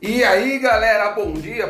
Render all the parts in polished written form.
E aí galera, bom dia,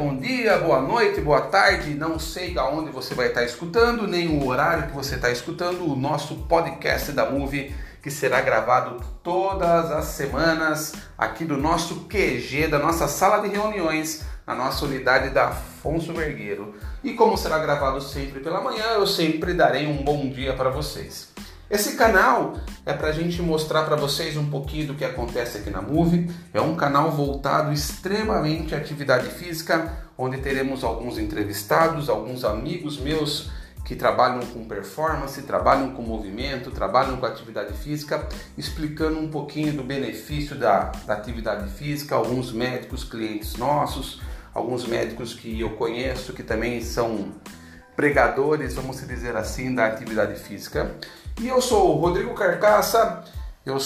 boa noite, boa tarde. Não sei aonde você vai estar escutando, nem o horário que você está escutando o nosso podcast da Move, que será gravado todas as semanas aqui do nosso QG, da nossa sala de reuniões, na nossa unidade da Afonso Vergueiro. E como será gravado sempre pela manhã, eu sempre darei um bom dia para vocês. Esse canal é para a gente mostrar para vocês um pouquinho do que acontece aqui na Move. É um canal voltado extremamente à atividade física, onde teremos alguns entrevistados, alguns amigos meus que trabalham com performance, trabalham com movimento, trabalham com atividade física, explicando um pouquinho do benefício da atividade física, alguns médicos, clientes nossos, alguns médicos que eu conheço que também são pregadores, vamos dizer assim, da atividade física. E eu sou o Rodrigo Carcaça, eu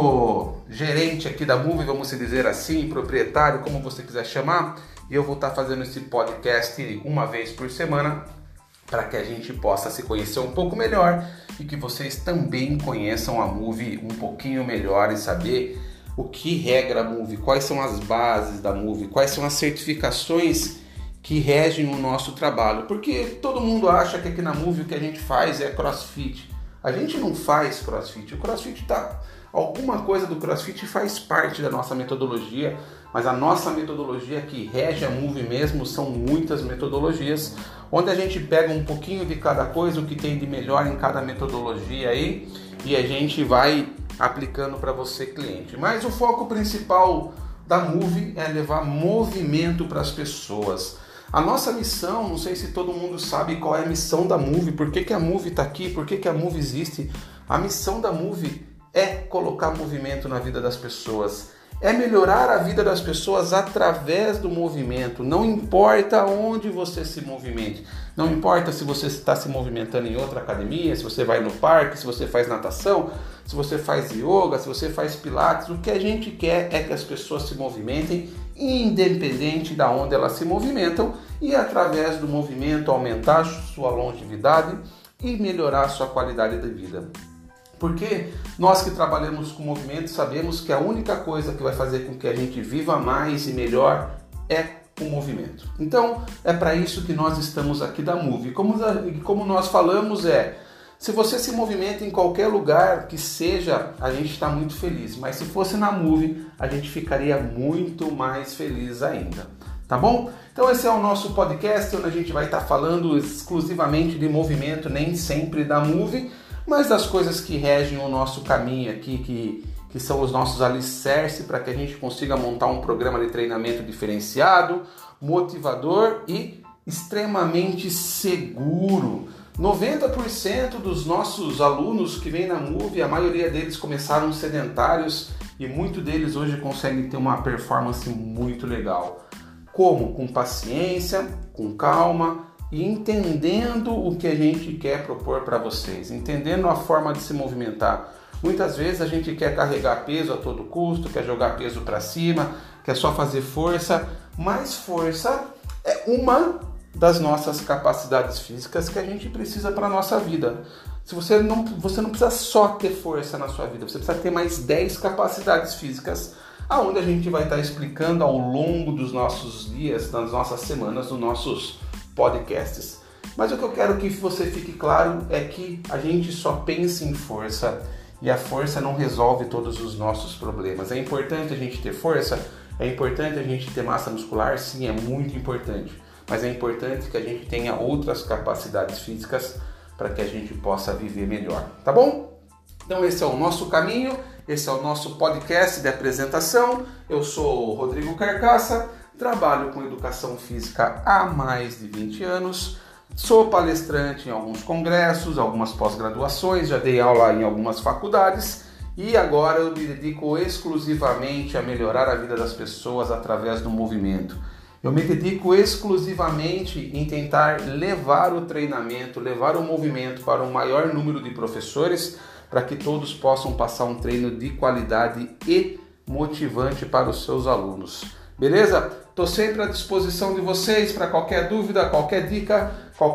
sou gerente aqui da Move, vamos dizer assim, proprietário, como você quiser chamar, e eu vou estar fazendo esse podcast uma vez por semana para que a gente possa se conhecer um pouco melhor e que vocês também conheçam a Move um pouquinho melhor e saber o que regra a Move, quais são as bases da Move, quais são as certificações que regem o nosso trabalho, porque todo mundo acha que aqui na Move o que a gente faz é CrossFit. A gente não faz CrossFit, o CrossFit alguma coisa do CrossFit faz parte da nossa metodologia, mas a nossa metodologia que rege a Move mesmo são muitas metodologias, onde a gente pega um pouquinho de cada coisa, o que tem de melhor em cada metodologia aí, e a gente vai aplicando para você, cliente. Mas o foco principal da Move é levar movimento para as pessoas. A nossa missão, não sei se todo mundo sabe qual é a missão da Move, por que a Move está aqui, por que a Move existe. A missão da Move é colocar movimento na vida das pessoas, é melhorar a vida das pessoas através do movimento. Não importa onde você se movimente, não importa se você está se movimentando em outra academia, se você vai no parque, se você faz natação, se você faz yoga, se você faz pilates, o que a gente quer é que as pessoas se movimentem independente de onde elas se movimentam e através do movimento aumentar sua longevidade e melhorar sua qualidade de vida. Porque nós que trabalhamos com movimento sabemos que a única coisa que vai fazer com que a gente viva mais e melhor é o movimento. Então é para isso que nós estamos aqui da Move. Como nós falamos se você se movimenta em qualquer lugar que seja, a gente está muito feliz. Mas se fosse na Move, a gente ficaria muito mais feliz ainda. Tá bom? Então esse é o nosso podcast, onde a gente vai estar falando exclusivamente de movimento, nem sempre da Move, mas das coisas que regem o nosso caminho aqui, que são os nossos alicerces para que a gente consiga montar um programa de treinamento diferenciado, motivador e extremamente seguro. 90% dos nossos alunos que vêm na Move, a maioria deles começaram sedentários e muitos deles hoje conseguem ter uma performance muito legal. Como? Com paciência, com calma e entendendo o que a gente quer propor para vocês, entendendo a forma de se movimentar. Muitas vezes a gente quer carregar peso a todo custo, quer jogar peso para cima, quer só fazer força, mas força é uma das nossas capacidades físicas que a gente precisa para a nossa vida. Você não precisa só ter força na sua vida, você precisa ter mais 10 capacidades físicas, aonde a gente vai estar explicando ao longo dos nossos dias, das nossas semanas, dos nossos podcasts. Mas o que eu quero que você fique claro é que a gente só pensa em força e a força não resolve todos os nossos problemas. É importante a gente ter força, é importante a gente ter massa muscular, sim, é muito importante. Mas é importante que a gente tenha outras capacidades físicas para que a gente possa viver melhor, tá bom? Então esse é o nosso caminho, esse é o nosso podcast de apresentação. Eu sou o Rodrigo Carcaça, trabalho com educação física há mais de 20 anos, sou palestrante em alguns congressos, algumas pós-graduações, já dei aula em algumas faculdades e agora eu me dedico exclusivamente a melhorar a vida das pessoas através do movimento. Eu me dedico exclusivamente em tentar levar o treinamento, levar o movimento para o maior número de professores, para que todos possam passar um treino de qualidade e motivante para os seus alunos. Beleza? Estou sempre à disposição de vocês para qualquer dúvida, qualquer dica,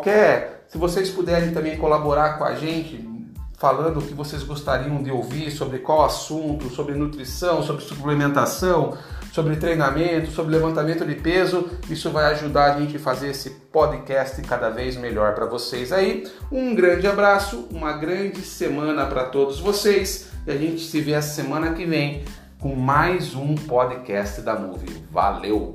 se vocês puderem também colaborar com a gente, falando o que vocês gostariam de ouvir, sobre qual assunto, sobre nutrição, sobre suplementação, sobre treinamento, sobre levantamento de peso. Isso vai ajudar a gente a fazer esse podcast cada vez melhor para vocês aí. Um grande abraço, uma grande semana para todos vocês e a gente se vê a semana que vem com mais um podcast da Move. Valeu!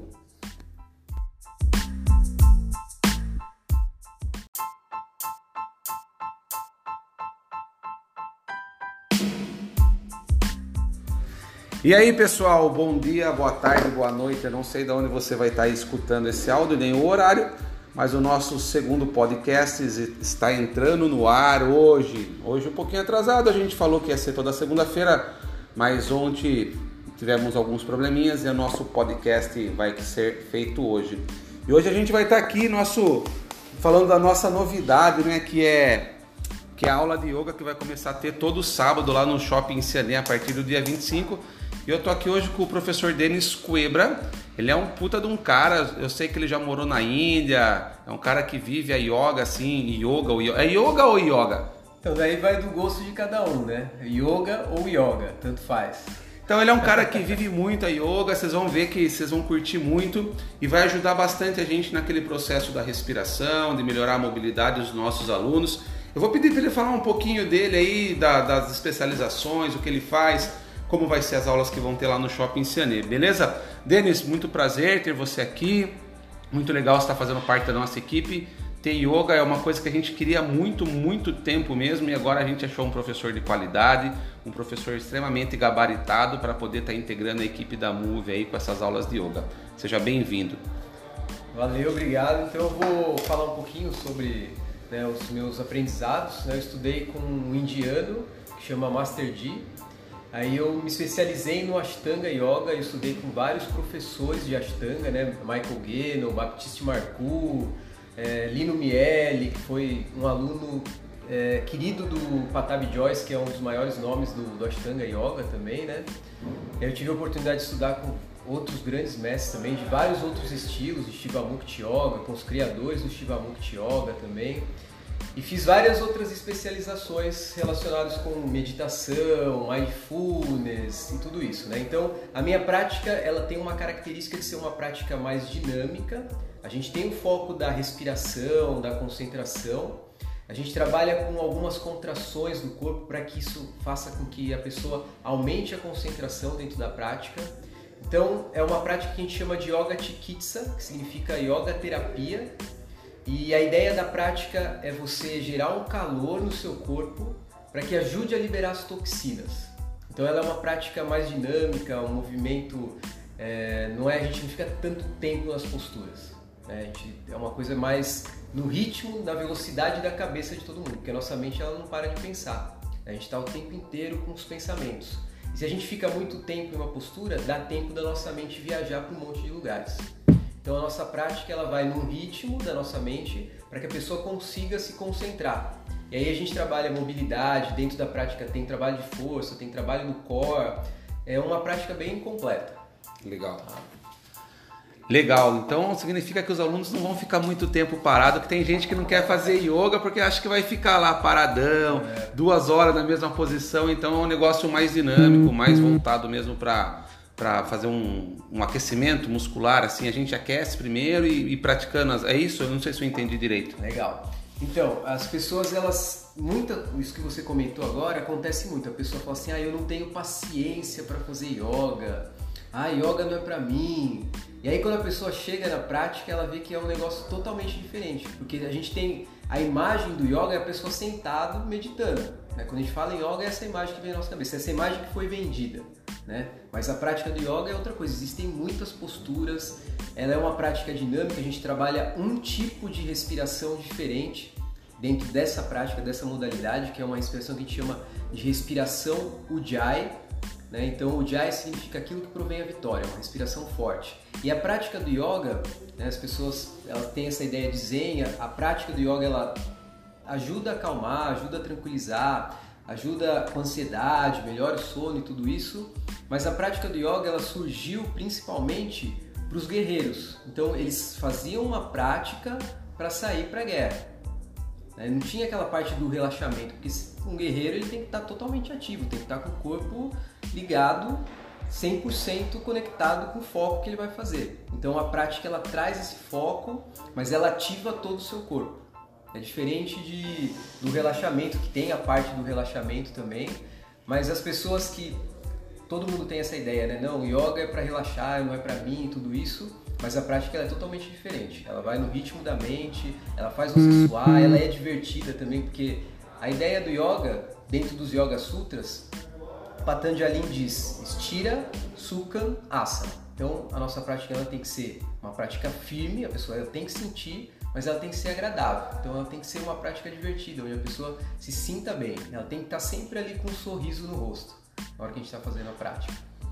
E aí pessoal, bom dia, boa tarde, boa noite. Eu não sei de onde você vai estar escutando esse áudio, nem o horário, mas o nosso segundo podcast está entrando no ar hoje. Hoje um pouquinho atrasado, a gente falou que ia ser toda segunda-feira, mas ontem tivemos alguns probleminhas e o nosso podcast vai ser feito hoje. E hoje a gente vai estar aqui falando da nossa novidade, né, que é a aula de yoga que vai começar a ter todo sábado lá no Shopping Ciané a partir do dia 25. E eu tô aqui hoje com o professor Denis Cuebra. Ele é um puta de um cara, eu sei que ele já morou na Índia, é um cara que vive a yoga assim, é yoga ou yoga? Então daí vai do gosto de cada um, né? Yoga ou yoga, tanto faz. Então ele é um cara que vive muito a yoga, vocês vão ver que vocês vão curtir muito e vai ajudar bastante a gente naquele processo da respiração, de melhorar a mobilidade dos nossos alunos. Eu vou pedir para ele falar um pouquinho dele aí, das especializações, o que ele faz, como vai ser as aulas que vão ter lá no Shopping Ciané, beleza? Denis, muito prazer ter você aqui, muito legal você estar fazendo parte da nossa equipe. Ter yoga é uma coisa que a gente queria muito tempo mesmo e agora a gente achou um professor de qualidade, um professor extremamente gabaritado para poder estar integrando a equipe da Move aí com essas aulas de yoga. Seja bem-vindo. Valeu, obrigado. Então eu vou falar um pouquinho sobre os meus aprendizados. Eu estudei com um indiano que chama Master G. Aí eu me especializei no Ashtanga Yoga, eu estudei com vários professores de Ashtanga, né? Michael Geno, Baptiste Marcoux, Lino Miele, que foi um aluno querido do Patabi Joyce, que é um dos maiores nomes do Ashtanga Yoga também, né? Eu tive a oportunidade de estudar com outros grandes mestres também, de vários outros estilos, de Shivamukti Yoga, com os criadores do Shivamukti Yoga também. E fiz várias outras especializações relacionadas com meditação, mindfulness e tudo isso, né? Então, a minha prática, ela tem uma característica de ser uma prática mais dinâmica. A gente tem o foco da respiração, da concentração. A gente trabalha com algumas contrações do corpo para que isso faça com que a pessoa aumente a concentração dentro da prática. Então, é uma prática que a gente chama de Yoga Chikitsa, que significa yoga terapia. E a ideia da prática é você gerar um calor no seu corpo para que ajude a liberar as toxinas. Então ela é uma prática mais dinâmica, um movimento, a gente não fica tanto tempo nas posturas, né? É uma coisa mais no ritmo, na velocidade da cabeça de todo mundo, porque a nossa mente ela não para de pensar, a gente está o tempo inteiro com os pensamentos. E se a gente fica muito tempo em uma postura, dá tempo da nossa mente viajar para um monte de lugares. Então a nossa prática ela vai num ritmo da nossa mente para que a pessoa consiga se concentrar. E aí a gente trabalha mobilidade, dentro da prática tem trabalho de força, tem trabalho no core, é uma prática bem completa. Legal. Legal, então significa que os alunos não vão ficar muito tempo parados, que tem gente que não quer fazer yoga porque acha que vai ficar lá paradão, 2 horas na mesma posição, então é um negócio mais dinâmico, mais voltado mesmo para fazer um aquecimento muscular, assim, a gente aquece primeiro e praticando, é isso? Eu não sei se eu entendi direito. Legal. Então, as pessoas, isso que você comentou agora, acontece muito, a pessoa fala assim, eu não tenho paciência para fazer yoga, yoga não é para mim. E aí quando a pessoa chega na prática, ela vê que é um negócio totalmente diferente, porque a gente tem a imagem do yoga é a pessoa sentada meditando, né? Quando a gente fala em yoga é essa imagem que vem na nossa cabeça, essa imagem que foi vendida, né? Mas a prática do yoga é outra coisa, existem muitas posturas, ela é uma prática dinâmica, a gente trabalha um tipo de respiração diferente dentro dessa prática, dessa modalidade, que é uma respiração que a gente chama de respiração Ujjayi, né? Então o Ujjayi significa aquilo que provém a vitória, uma respiração forte. E a prática do yoga, né, as pessoas elas têm essa ideia de zen, a prática do yoga ela ajuda a acalmar, ajuda a tranquilizar, ajuda com ansiedade, melhora o sono e tudo isso, mas a prática do yoga ela surgiu principalmente para os guerreiros. Então eles faziam uma prática para sair para a guerra. Não tinha aquela parte do relaxamento, porque um guerreiro ele tem que estar totalmente ativo, tem que estar com o corpo ligado 100% conectado com o foco que ele vai fazer. Então a prática ela traz esse foco, mas ela ativa todo o seu corpo. É diferente do relaxamento, que tem a parte do relaxamento também, mas as pessoas que... Todo mundo tem essa ideia, né? Não, yoga é para relaxar, não é para mim, tudo isso, mas a prática ela é totalmente diferente. Ela vai no ritmo da mente, ela faz você suar, ela é divertida também, porque a ideia do yoga, dentro dos Yoga Sutras, Patanjali diz Stira, Sukham, Asana. Então a nossa prática ela tem que ser uma prática firme, a pessoa ela tem que sentir, mas ela tem que ser agradável. Então ela tem que ser uma prática divertida, onde a pessoa se sinta bem. Ela tem que estar sempre ali com um sorriso no rosto, na hora que a gente está fazendo a prática.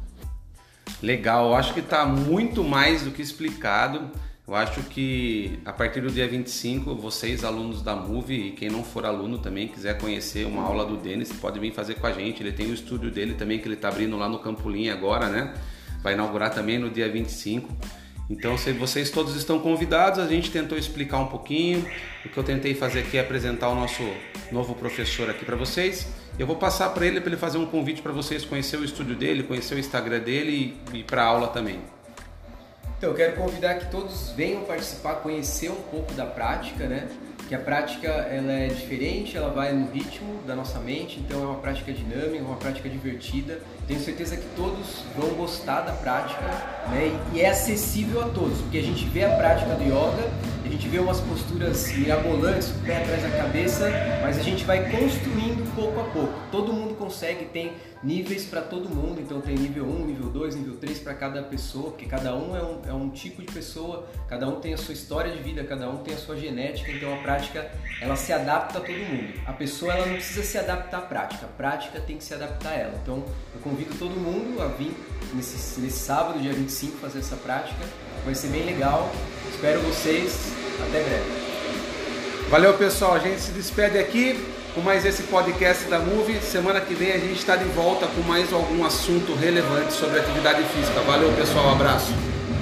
Legal, eu acho que está muito mais do que explicado. Eu acho que a partir do dia 25, vocês alunos da Move e quem não for aluno também quiser conhecer uma aula do Denis, pode vir fazer com a gente. Ele tem o estúdio dele também que ele está abrindo lá no Campolim agora, né? Vai inaugurar também no dia 25. Então, se vocês todos estão convidados, a gente tentou explicar um pouquinho. O que eu tentei fazer aqui é apresentar o nosso novo professor aqui para vocês. Eu vou passar para ele fazer um convite para vocês conhecer o estúdio dele, conhecer o Instagram dele e ir para a aula também. Então, eu quero convidar que todos venham participar, conhecer um pouco da prática, né? Que a prática ela é diferente, ela vai no ritmo da nossa mente, então é uma prática dinâmica, uma prática divertida. Tenho certeza que todos vão gostar da prática, né? E é acessível a todos, porque a gente vê a prática do yoga, a gente vê umas posturas mirabolantes, o pé atrás da cabeça, mas a gente vai construindo pouco a pouco. Todo mundo consegue, tem níveis para todo mundo, então tem nível 1, nível 2, nível 3 para cada pessoa, porque cada um é um tipo de pessoa, cada um tem a sua história de vida, cada um tem a sua genética, então a prática ela se adapta a todo mundo. A pessoa ela não precisa se adaptar à prática, a prática tem que se adaptar a ela. Então eu convido todo mundo a vir nesse sábado, dia 25, fazer essa prática, vai ser bem legal, espero vocês, até breve. Valeu, pessoal, a gente se despede aqui com mais esse podcast da Move. Semana que vem a gente está de volta com mais algum assunto relevante sobre atividade física. Valeu, pessoal, um abraço.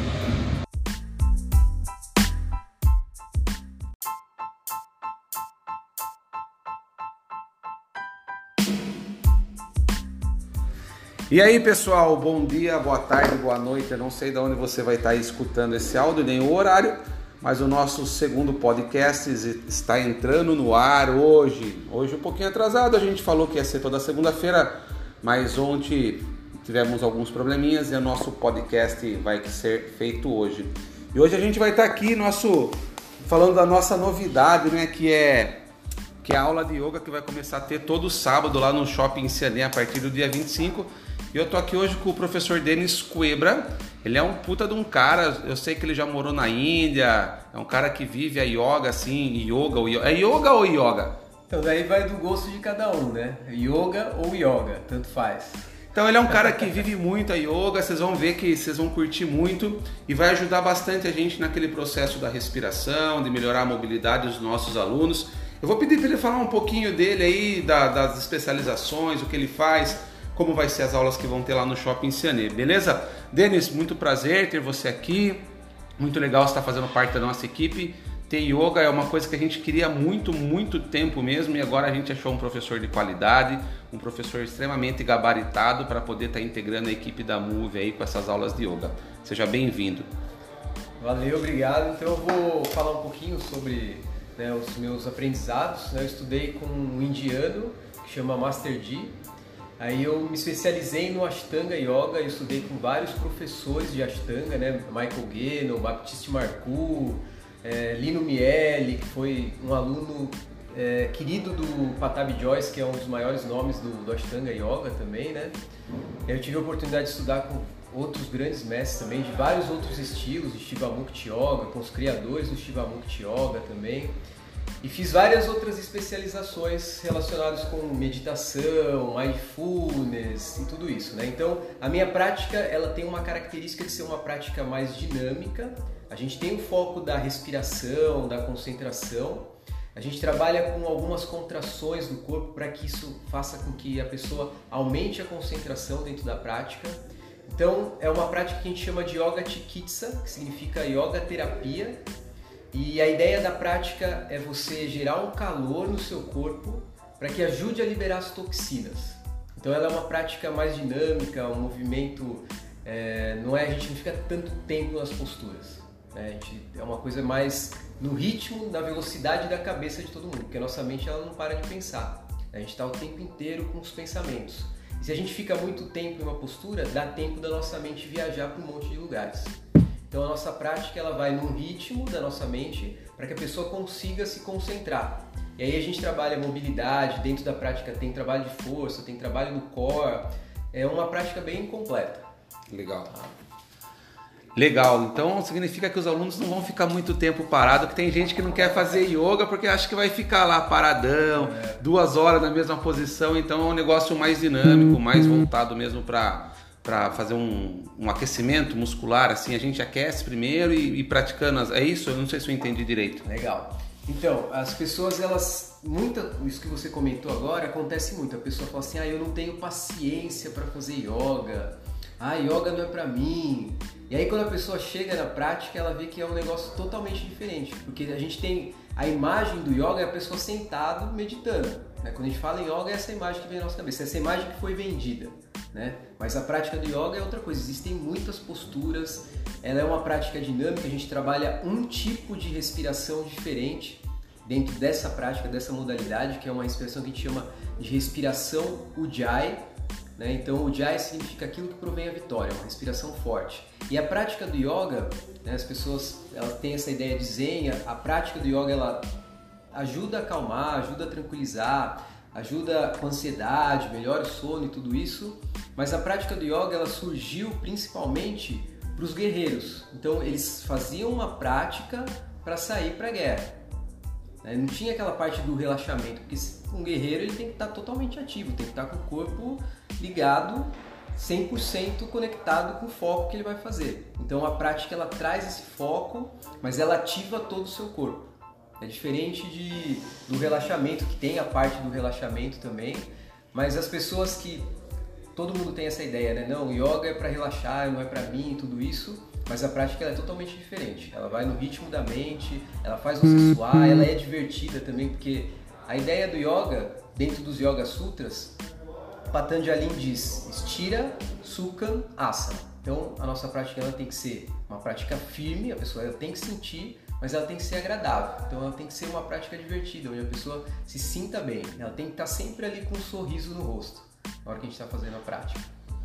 E aí, pessoal, bom dia, boa tarde, boa noite. Eu não sei de onde você vai estar escutando esse áudio, nem o horário, mas o nosso segundo podcast está entrando no ar hoje. Hoje um pouquinho atrasado, a gente falou que ia ser toda segunda-feira, mas ontem tivemos alguns probleminhas e o nosso podcast vai ser feito hoje. E hoje a gente vai estar aqui falando da nossa novidade, né, que é a aula de yoga que vai começar a ter todo sábado lá no Shopping Ciané a partir do dia 25. E eu tô aqui hoje com o professor Denis Cuebra. Ele é um puta de um cara, eu sei que ele já morou na Índia, é um cara que vive a yoga assim, é yoga ou yoga? Então daí vai do gosto de cada um, né? Yoga ou yoga, tanto faz. Então ele é um cara que vive muito a yoga, vocês vão ver que vocês vão curtir muito e vai ajudar bastante a gente naquele processo da respiração, de melhorar a mobilidade dos nossos alunos. Eu vou pedir para ele falar um pouquinho dele aí, das especializações, o que ele faz, como vai ser as aulas que vão ter lá no Shopping Ciané, beleza? Denis, muito prazer ter você aqui, muito legal você estar fazendo parte da nossa equipe. Ter yoga é uma coisa que a gente queria há muito tempo mesmo e agora a gente achou um professor de qualidade, um professor extremamente gabaritado para poder estar integrando a equipe da Move aí com essas aulas de yoga. Seja bem-vindo. Valeu, obrigado. Então eu vou falar um pouquinho sobre os meus aprendizados. Eu estudei com um indiano que chama Master Ji. Aí eu me especializei no Ashtanga Yoga, eu estudei com vários professores de Ashtanga, né? Michael Geno, Baptiste Marcoux, Lino Miele, que foi um aluno querido do Patabi Joyce, que é um dos maiores nomes do Ashtanga Yoga também, né? Eu tive a oportunidade de estudar com outros grandes mestres também, de vários outros estilos, de Shivamukti Yoga, com os criadores do Shivamukti Yoga também. E fiz várias outras especializações relacionadas com meditação, mindfulness e tudo isso, né? Então, a minha prática, ela tem uma característica de ser uma prática mais dinâmica. A gente tem o foco da respiração, da concentração. A gente trabalha com algumas contrações do corpo para que isso faça com que a pessoa aumente a concentração dentro da prática. Então, é uma prática que a gente chama de Yoga Chikitsa, que significa yoga terapia. E a ideia da prática é você gerar um calor no seu corpo para que ajude a liberar as toxinas. Então ela é uma prática mais dinâmica, um movimento, a gente não fica tanto tempo nas posturas, né? É uma coisa mais no ritmo, na velocidade da cabeça de todo mundo, porque a nossa mente ela não para de pensar, a gente está o tempo inteiro com os pensamentos. E se a gente fica muito tempo em uma postura, dá tempo da nossa mente viajar para um monte de lugares. Então a nossa prática ela vai num ritmo da nossa mente para que a pessoa consiga se concentrar. E aí a gente trabalha mobilidade, dentro da prática tem trabalho de força, tem trabalho no core, é uma prática bem completa. Legal. Legal, então significa que os alunos não vão ficar muito tempo parados, que tem gente que não quer fazer yoga porque acha que vai ficar lá paradão, 2 horas na mesma posição, então é um negócio mais dinâmico, mais voltado mesmo para fazer um aquecimento muscular, assim, a gente aquece primeiro e praticando, é isso? Eu não sei se eu entendi direito. Legal. Então, as pessoas, isso que você comentou agora, acontece muito, a pessoa fala assim, eu não tenho paciência para fazer yoga, yoga não é para mim. E aí quando a pessoa chega na prática, ela vê que é um negócio totalmente diferente, porque a gente tem a imagem do yoga é a pessoa sentado meditando, né? Quando a gente fala em yoga é essa imagem que vem na nossa cabeça, essa imagem que foi vendida, né? Mas a prática do yoga é outra coisa, existem muitas posturas, ela é uma prática dinâmica, a gente trabalha um tipo de respiração diferente dentro dessa prática, dessa modalidade, que é uma respiração que a gente chama de respiração Ujjayi, né? Então o Ujjayi significa aquilo que provém a vitória, uma respiração forte. E a prática do yoga, né, as pessoas elas têm essa ideia de zen, a prática do yoga ela ajuda a acalmar, ajuda a tranquilizar, ajuda com ansiedade, melhora o sono e tudo isso, mas a prática do yoga ela surgiu principalmente para os guerreiros. Então eles faziam uma prática para sair para a guerra. Não tinha aquela parte do relaxamento, porque um guerreiro ele tem que estar totalmente ativo, tem que estar com o corpo ligado, 100% conectado com o foco que ele vai fazer. Então a prática ela traz esse foco, mas ela ativa todo o seu corpo. É diferente do relaxamento, que tem a parte do relaxamento também, mas as pessoas que... Todo mundo tem essa ideia, né? Não, yoga é para relaxar, não é para mim, tudo isso, mas a prática ela é totalmente diferente. Ela vai no ritmo da mente, ela faz você suar, ela é divertida também, porque a ideia do yoga, dentro dos Yoga Sutras, Patanjali diz Stira Sukham Asana. Então a nossa prática ela tem que ser uma prática firme, a pessoa ela tem que sentir, mas ela tem que ser agradável. Então ela tem que ser uma prática divertida, onde a pessoa se sinta bem. Ela tem que estar sempre ali com um sorriso no rosto, na hora que a gente está fazendo a prática.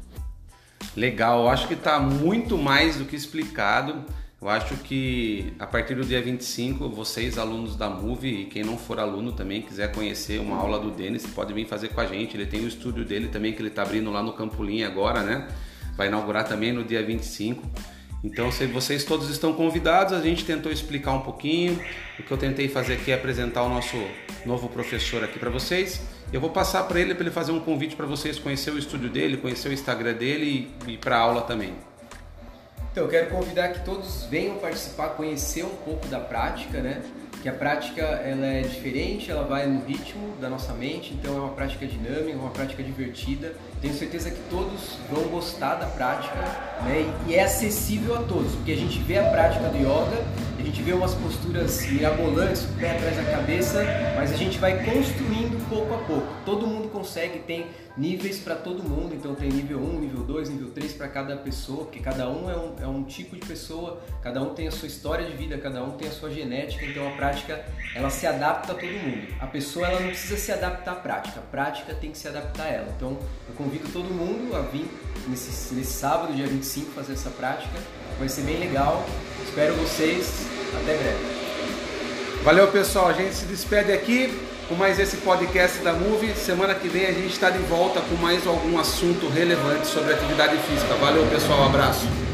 Legal, eu acho que está muito mais do que explicado. Eu acho que a partir do dia 25, vocês, alunos da Move, e quem não for aluno também, quiser conhecer uma aula do Denis, pode vir fazer com a gente. Ele tem o estúdio dele também, que ele está abrindo lá no Campolim agora, né? Vai inaugurar também no dia 25. Então, se vocês todos estão convidados, a gente tentou explicar um pouquinho. O que eu tentei fazer aqui é apresentar o nosso novo professor aqui para vocês. Eu vou passar para ele fazer um convite para vocês conhecer o estúdio dele, conhecer o Instagram dele e ir para a aula também. Então, eu quero convidar que todos venham participar, conhecer um pouco da prática, né? Que a prática ela é diferente, ela vai no ritmo da nossa mente, então é uma prática dinâmica, uma prática divertida. Tenho certeza que todos vão gostar da prática, né? E é acessível a todos, porque a gente vê a prática do yoga, a gente vê umas posturas mirabolantes, o pé atrás da cabeça, mas a gente vai construindo pouco a pouco. Todo mundo consegue, tem níveis para todo mundo, então tem nível 1, nível 2, nível 3 para cada pessoa, porque cada um é um tipo de pessoa, cada um tem a sua história de vida, cada um tem a sua genética, então a prática ela se adapta a todo mundo. A pessoa ela não precisa se adaptar à prática, a prática tem que se adaptar a ela. Então eu convido todo mundo a vir nesse sábado, dia 25, fazer essa prática, vai ser bem legal, espero vocês, até breve. Valeu pessoal, a gente se despede aqui com mais esse podcast da Move. Semana que vem a gente está de volta com mais algum assunto relevante sobre atividade física. Valeu pessoal, abraço.